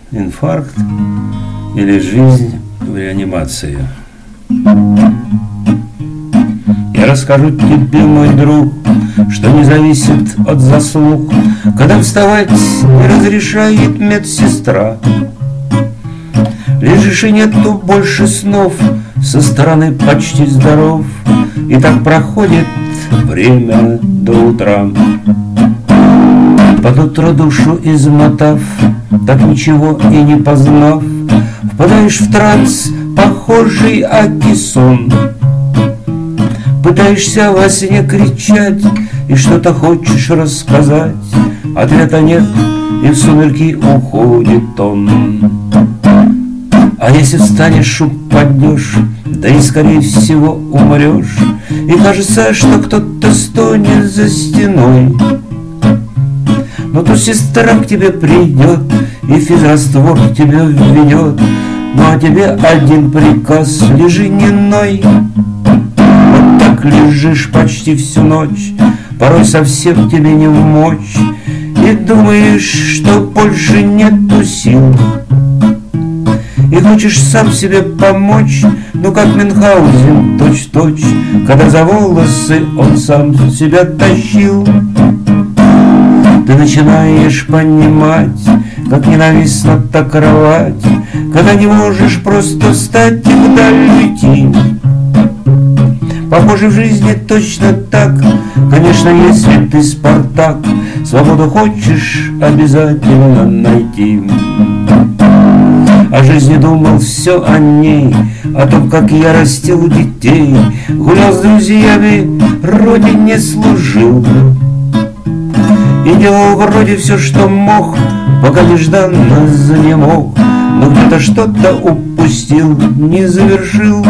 инфаркт или жизнь в реанимации. Я расскажу тебе, мой друг, что не зависит от заслуг, когда вставать не разрешает медсестра. Лежишь и нету больше снов, со стороны почти здоров, и так проходит время до утра. Под утро душу измотав, так ничего и не познав, впадаешь в транс, похожий аки сон. Пытаешься во сне кричать и что-то хочешь рассказать, ответа нет, и в сумерки уходит он. А если встанешь, упадешь, да и скорее всего умрешь, и кажется, что кто-то стонет за стеной, но то сестра к тебе придет и физраствор к тебе введет. Ну а тебе один приказ: лежи не ной. Вот так лежишь почти всю ночь, порой совсем тебе не вмочь, и думаешь, что больше нету сил, и хочешь сам себе помочь, ну как Мюнхгаузен точь-в-точь, когда за волосы он сам себя тащил. Ты начинаешь понимать, как ненавистна та кровать, когда не можешь просто встать и вдаль уйти. Похоже, в жизни точно так, конечно, если ты Спартак, свободу хочешь обязательно найти. О жизни думал все о ней, о том, как я растил детей, гулял с друзьями, родине служил и делал вроде все, что мог, пока нежданно занемог, но где-то что-то упустил, не завершил.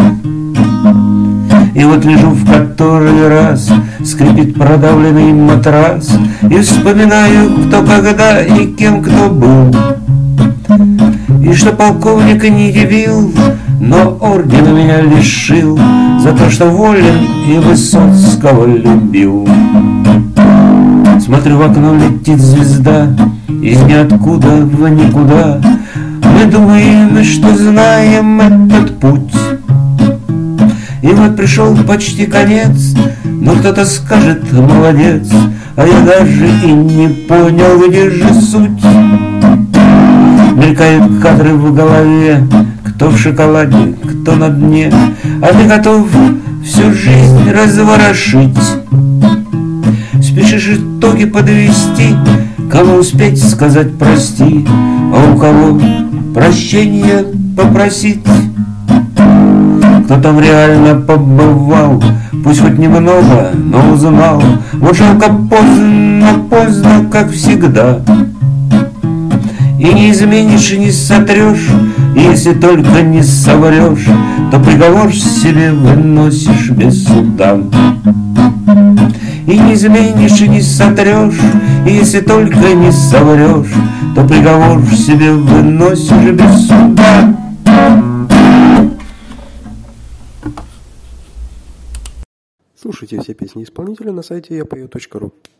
И вот лежу в который раз, скрипит продавленный матрас, и вспоминаю, кто когда и кем кто был, и что полковника не явил, но ордена меня лишил за то, что волен и Высоцкого любил. Смотрю, в окно летит звезда из ниоткуда в никуда. Мы думаем, что знаем этот путь, и вот пришел почти конец, но кто-то скажет: молодец, а я даже и не понял, где же суть. Мелькают кадры в голове, кто в шоколаде, кто на дне, а ты готов всю жизнь разворошить. Спешишь итоги подвести, кому успеть сказать прости, а у кого прощения попросить. Кто там реально побывал, пусть хоть немного, но узнал. Вот жалко поздно, как всегда. И не изменишь, и не сотрешь, и если только не соврешь, то приговор себе выносишь без суда. И не изменишь, и не сотрешь, и если только не соврешь, то приговор себе выносишь без суда. Слушайте все песни исполнителя на сайте yapeo.ru.